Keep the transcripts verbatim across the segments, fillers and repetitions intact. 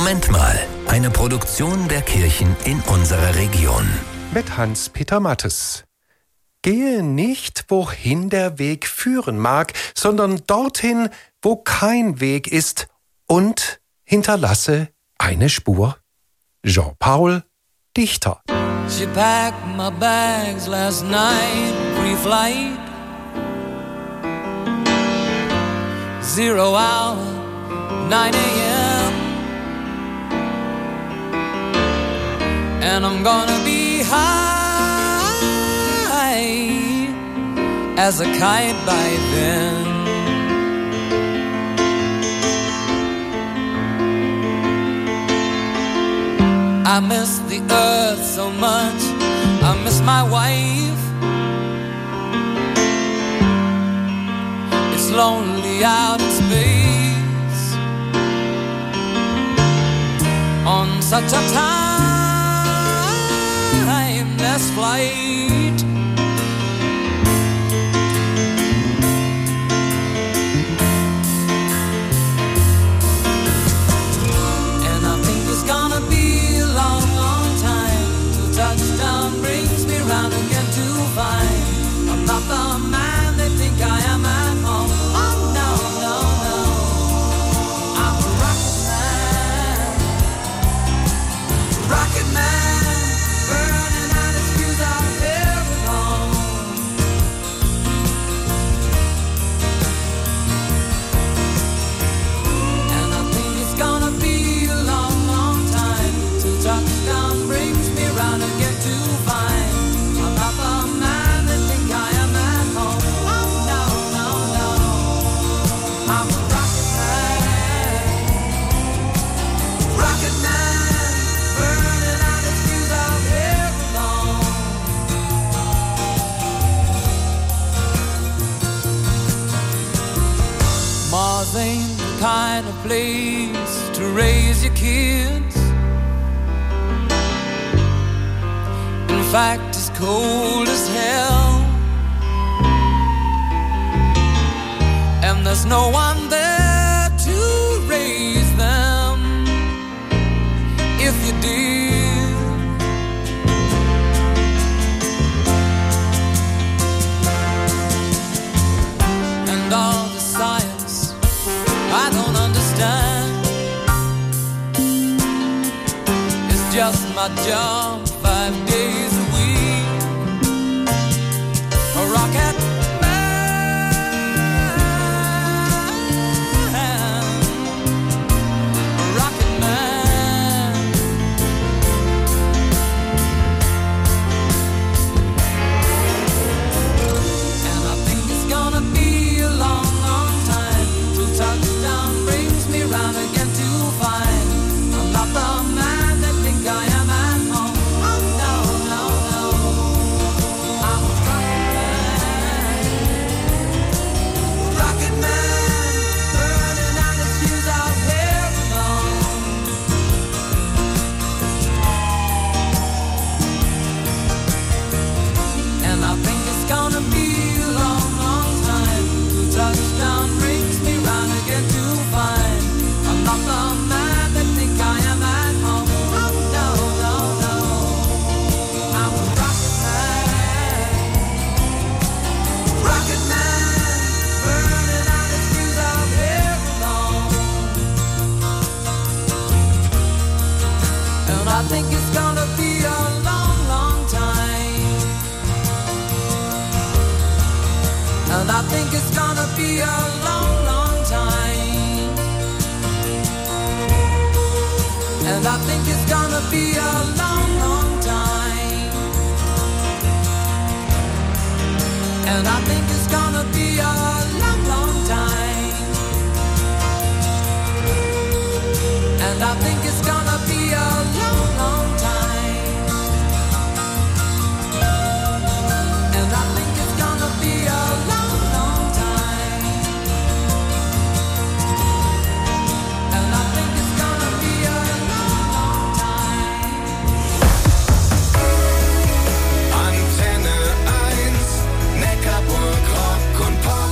Moment mal, eine Produktion der Kirchen in unserer Region. Mit Hans-Peter Mattes. Gehe nicht, wohin der Weg führen mag, sondern dorthin, wo kein Weg ist, und hinterlasse eine Spur. Jean-Paul Dichter. She packed my bags last night, pre-flight. Zero hour, nine a.m. And I'm gonna be high as a kite by then. I miss the earth so much, I miss my wife. It's lonely out in space on such a timeless flight. And I think it's gonna be a long, long time till touchdown brings me round again to find I'm not the man they think I am at home. Oh no, no, no, I'm a rocket man, rocket man, burning out his fuse out here alone. And I think it's gonna be a long, long time till touchdown brings me round again to find I'm not the man they think I am at home. Oh no, no, no, I'm a rocket man, rocket man, burning out his fuse out here alone. Mars ain't the kind of place to raise your kids. In fact, it's cold as hell, and there's no one there to raise them if you did. And all the science I don't understand, it's just my job five days a week. A rocket man, a rocket man. And I think it's gonna be a long, long time till touchdown brings me round again to find I'm not the man they think I am at home. Oh no, no, no, I'm a rocket man, rocket man, burning out his fuse out here alone. And I think it's gonna be a long, long time till touchdown brings me round again to find I'm not the man they think I am at home. Oh no, no, no, I'm a rocket man, rocket man, burning out his fuse out here alone. And I think it's gonna be a long, long time. And I think it's gonna be a long, long time. And I think it's gonna be a long, long time. And I think it's gonna be a long, long time. And I think it's gonna be a long, long time. And I think it's gonna be a long, long time. And I think it's gonna be a long, long time. Antenne eins, Neckarburg, Rock und Pop.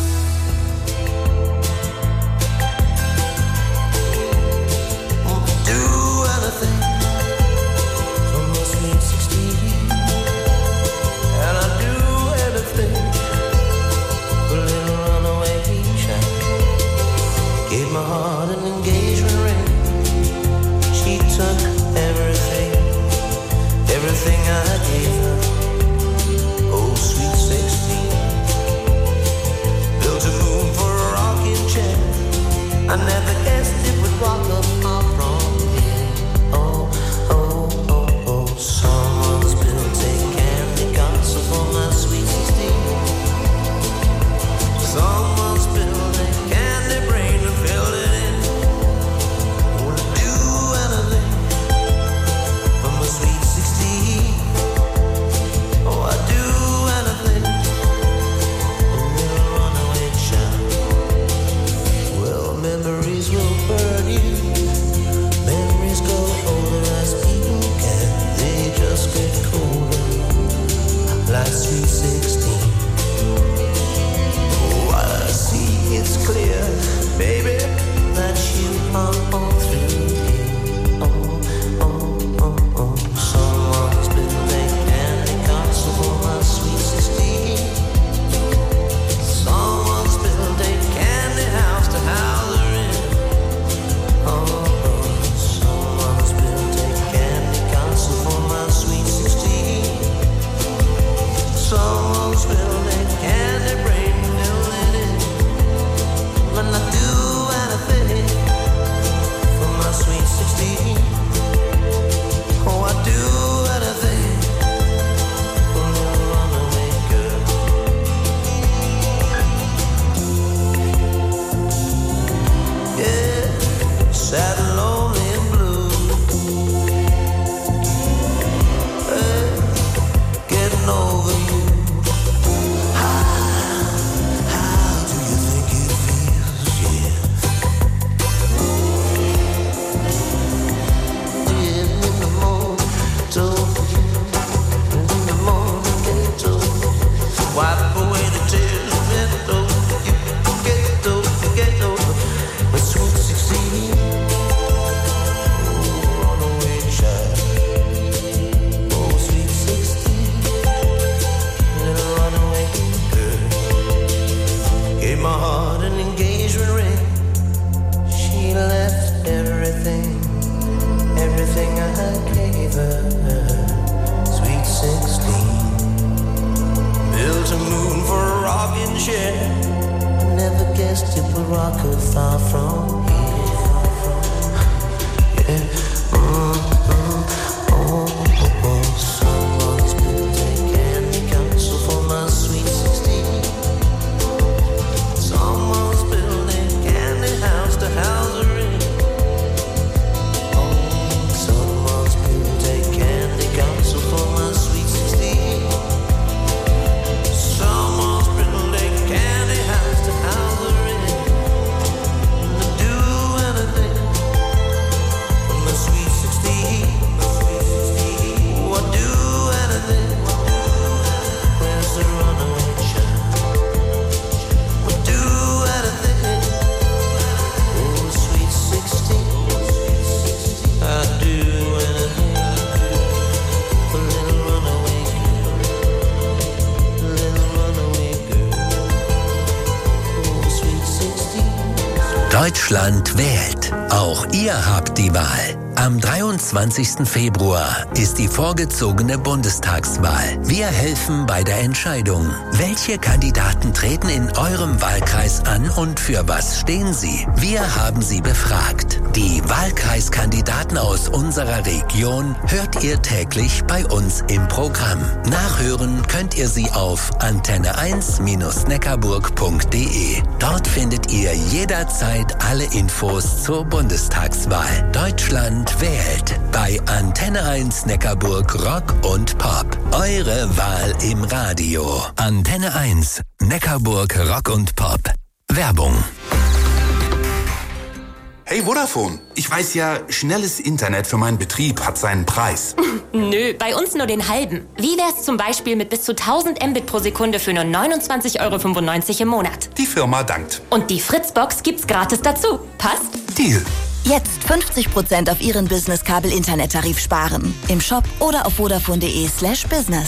my heart an engagement ring. She left everything, everything I gave her. Sweet sixteen, built a moon for a rocking chair. I never guessed it would rock her far from here. Yeah. Mm, mm, oh, oh, oh. Someone's been taking counsel for my sweet sixteen. Someone's building a candy house to house her in. Oh, someone's been taking candy counsel for my sweet sixteen. Someone's building a candy house to house her in. To do anything for my sweet sixteen. Oh, I'd do anything. Where's the runaway child? I'd do anything. Oh, sweet sixteen. I'd do anything for little runaway girl. Little runaway girl. Oh, sweet sixteen. Deutschland wählt. Auch ihr habt die Wahl. Am dreiundzwanzigsten Februar ist die vorgezogene Bundestagswahl. Wir helfen bei der Entscheidung. Welche Kandidaten treten in eurem Wahlkreis an und für was stehen sie? Wir haben sie befragt. Die Wahlkreiskandidaten aus unserer Region hört ihr täglich bei uns im Programm. Nachhören könnt ihr sie auf antenne eins neckarburg punkt de. Dort findet ihr jederzeit alle Infos zur Bundestagswahl. Deutschland wählt bei Antenne eins Neckarburg Rock und Pop. Eure Wahl im Radio. Antenne eins Neckarburg Rock und Pop. Werbung. Hey Vodafone, ich weiß ja, schnelles Internet für meinen Betrieb hat seinen Preis. Nö, bei uns nur den halben. Wie wär's zum Beispiel mit bis zu tausend Mbit pro Sekunde für nur neunundzwanzig Euro fünfundneunzig im Monat? Die Firma dankt. Und die Fritzbox gibt's gratis dazu. Passt? Deal. Jetzt fünfzig Prozent auf Ihren Business-Kabel-Internettarif sparen. Im Shop oder auf vodafone.de slash business.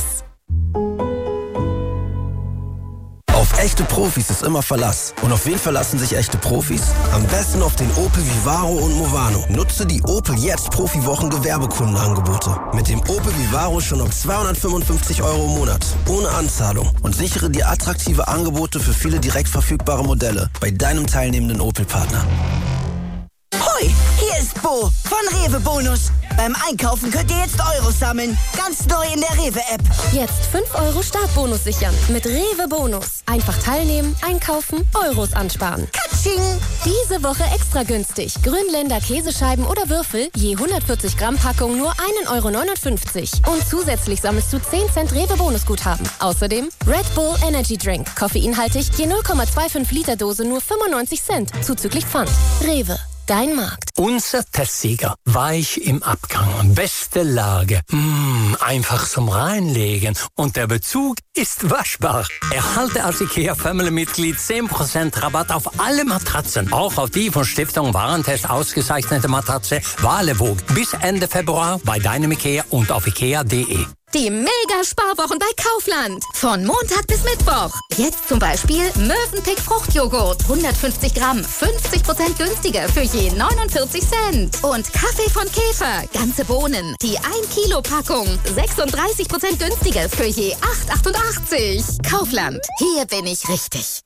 Auf echte Profis ist immer Verlass. Und auf wen verlassen sich echte Profis? Am besten auf den Opel Vivaro und Movano. Nutze die Opel jetzt Profiwochen Gewerbekundenangebote. Mit dem Opel Vivaro schon ab zweihundertfünfundfünfzig Euro im Monat. Ohne Anzahlung. Und sichere dir attraktive Angebote für viele direkt verfügbare Modelle bei deinem teilnehmenden Opel-Partner. Hoi, hier ist Bo von Rewe Bonus. Beim Einkaufen könnt ihr jetzt Euros sammeln. Ganz neu in der Rewe-App. Jetzt fünf Euro Startbonus sichern. Mit Rewe Bonus. Einfach teilnehmen, einkaufen, Euros ansparen. Katsching! Diese Woche extra günstig. Grünländer Käsescheiben oder Würfel, je hundertvierzig Gramm Packung nur ein Euro neunundfünfzig. Und zusätzlich sammelst du zehn Cent Rewe Bonusguthaben. Außerdem Red Bull Energy Drink. Koffeinhaltig, je null Komma fünfundzwanzig Liter Dose nur fünfundneunzig Cent. Zuzüglich Pfand. Rewe. Dein Markt. Unser Testsieger. Weich im Abgang. Beste Lage. Mmh, einfach zum Reinlegen. Und der Bezug ist waschbar. Erhalte als IKEA Family-Mitglied zehn Prozent Rabatt auf alle Matratzen. Auch auf die von Stiftung Warentest ausgezeichnete Matratze Walevog. Bis Ende Februar bei deinem IKEA und auf ikea punkt de. Die Mega-Sparwochen bei Kaufland. Von Montag bis Mittwoch. Jetzt zum Beispiel Mövenpick Fruchtjoghurt. hundertfünfzig Gramm. fünfzig Prozent günstiger für je neunundvierzig Cent. Und Kaffee von Käfer. Ganze Bohnen. Die ein Kilo Packung. sechsunddreißig Prozent günstiger für je acht Euro achtundachtzig. Kaufland. Hier bin ich richtig.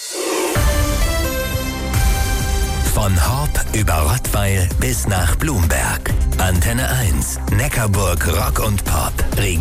Von Horb über Rottweil bis nach Blumberg. Antenne eins Neckarburg Rock und Pop.